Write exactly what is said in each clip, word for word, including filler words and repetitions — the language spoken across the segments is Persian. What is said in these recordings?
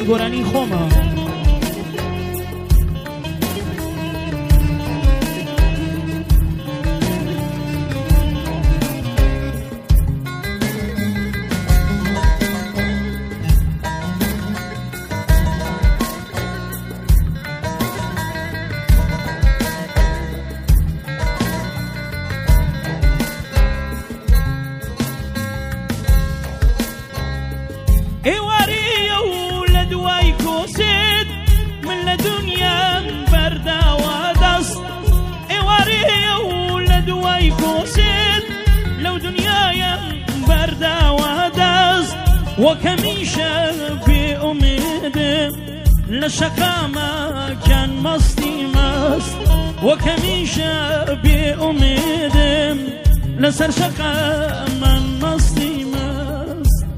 گۆرانی خۆمە وكميشة بأميدم لشقامة كان مصدي مست وكميشة بأميدم لسر شقامة مصدي مست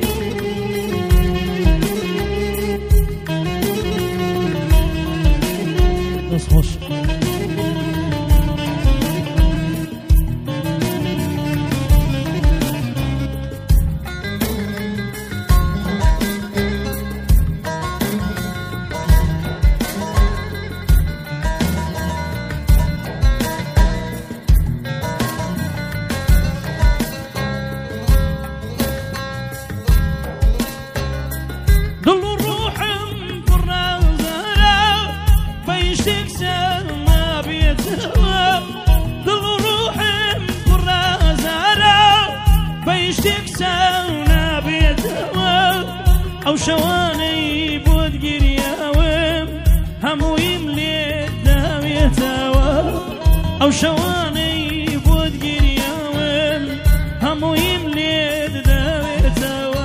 تصحش أو شواني بود قرياوم همو يملي داوية تاوى أو شواني بود قرياوم همو يملي داوية تاوى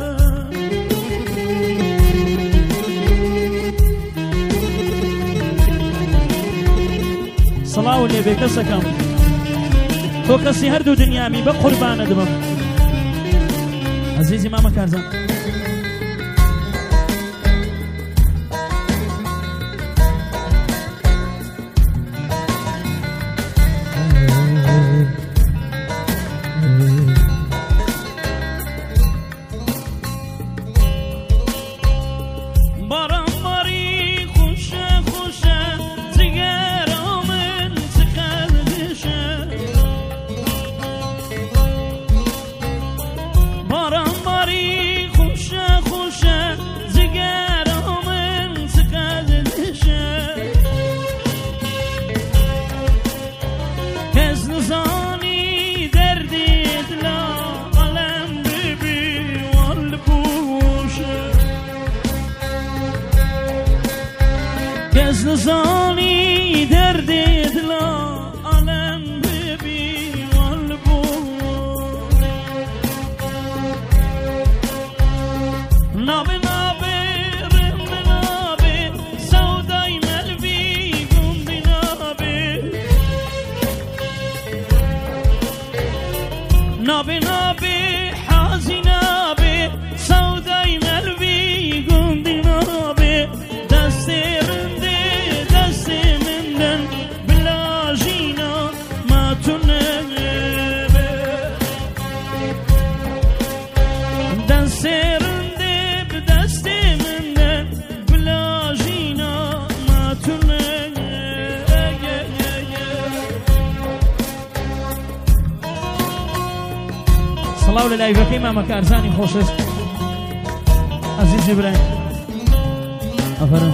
صلاة اللي بكسكم تو كسي هردو دنيامي بقربان دمم عزيزي ماما كارزان زاني دردي دلا ألم ببي والبور نابي نابي رم نابي سوداي ملبي قندي نابي نابي نابي حازي نابي سوداي ملبي قندي نابي دستي صلاة للايفكي ماما كارزاني خوشست عزيز إبراهيم أفرم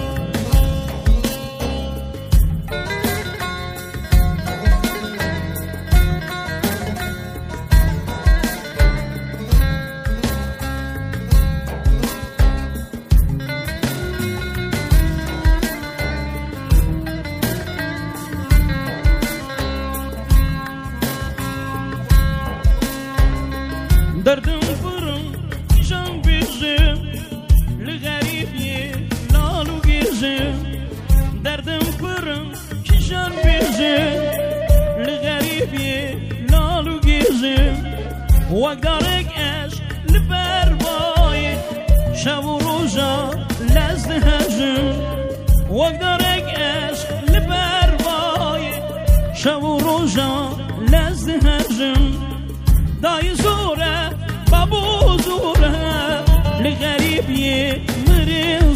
دردم فرم جان بیزم لغریبی لالو گیزم دردم فرم جان بیزم لغریبی لالو گیزم وقدرك اش لبرباي شو روزا لازد هجم وقدرك اش لبرباي شو روزا لازد هجم داي زوره بابو زوره لغريب يمري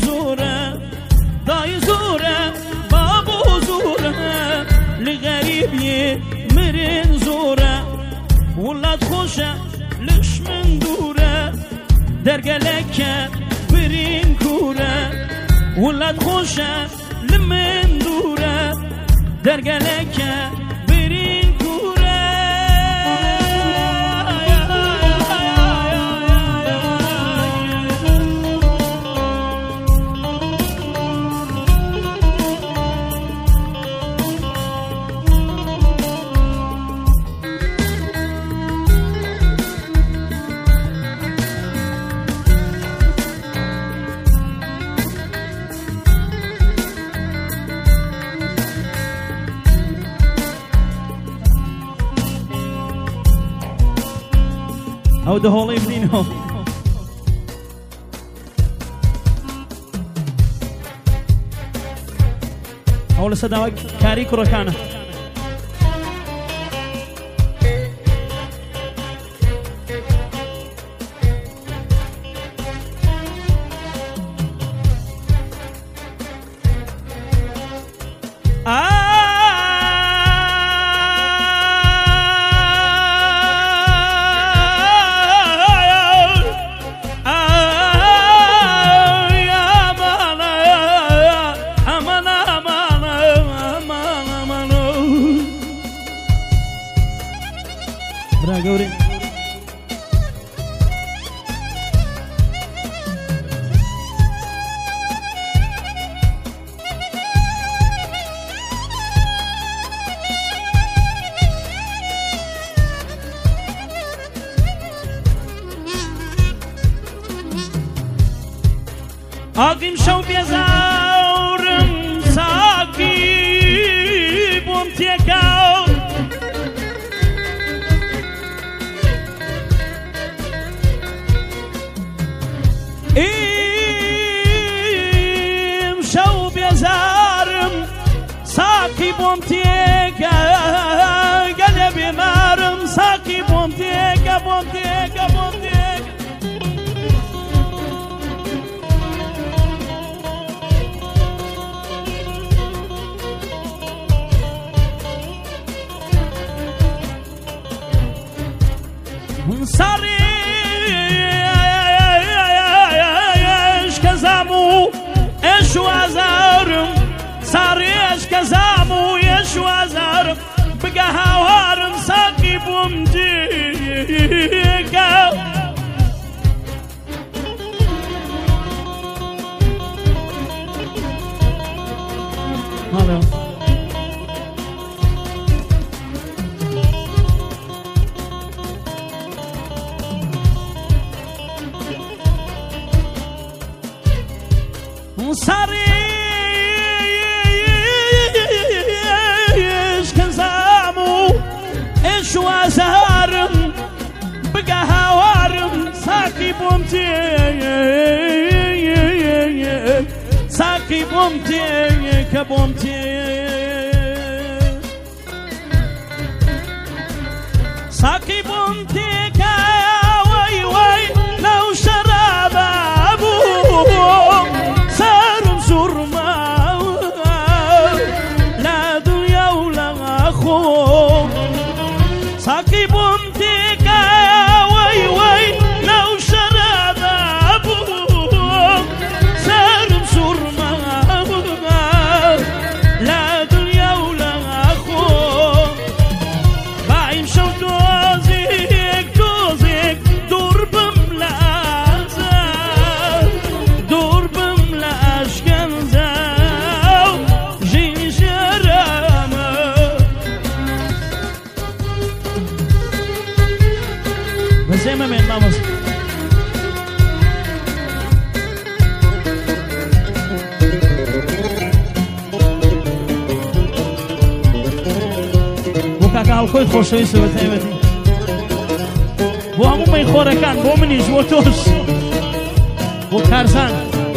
غريبي مرن زورة ولاد خوشة لش من دورة درقلك برين كورة ولاد خوشة لمن دورة درقلك برين كورة Oh, the whole evening home. أول صداوك كاري كروكانا Gori. Agim show biazaurum saki bom tiekau im show biazarum saki bom tiekau galebi marum saki bom tiekau bom tiekau bom tiekau Sari eş kazamu eş vazarım Sari eş kazamu eş vazarım Bıga havarım sakibum diga Hello. Sari eş kazamu eş vazarım Bıga havarım sakibum diga Sakibum diga bum diga Sakibum diga Vay vay Lau şaraba bu Sarum surma La dünya ula akho Sakibum diga Vay vay Lau şaraba bu Sarum surma La dünya ula akho Baim şov dozik dozik Durbum laza Durbum la aşkenzav Jinjarama Beseme men vamos. Bu kaka alkoy خوشوي سو تایبتی بو همون می خوره کن بو منیش بو توش بو کارزان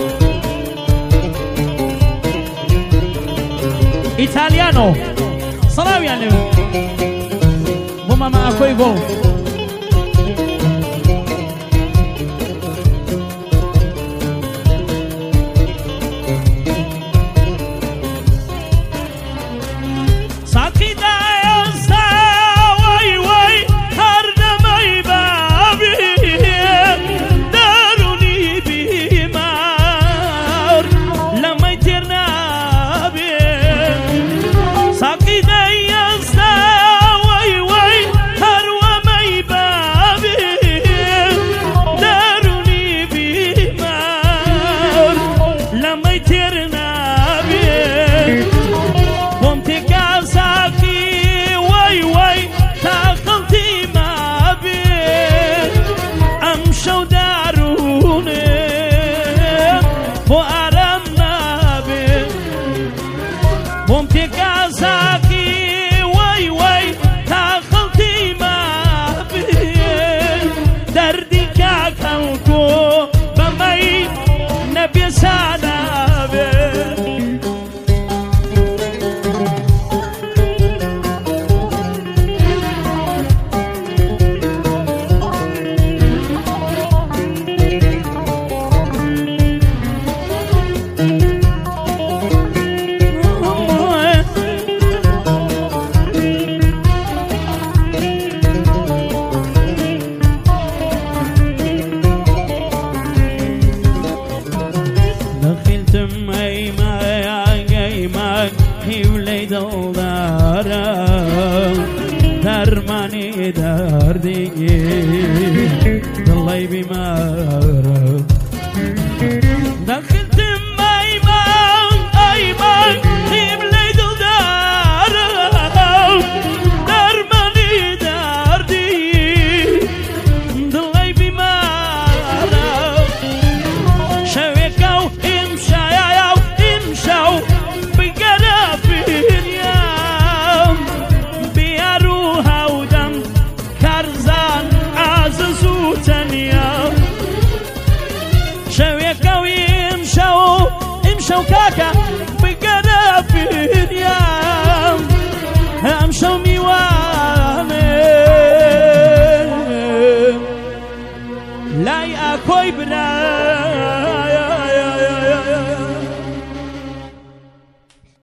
ایتالیانو سلام یعنی بو ماما اکوی بو Sakida نابێ بۆم تێکا ساقی وای وای تاقڵتی مابێ ئەم شەو داڕونێ بۆ ئارام نابێ بۆم تێکا ساقی وای وای تاقڵتی مابێ دەردی کاکەڵکۆ بەمەی نەبێ سادابێ هیولەی دڵدارە دەرمانی دەردی دڵی بیمارە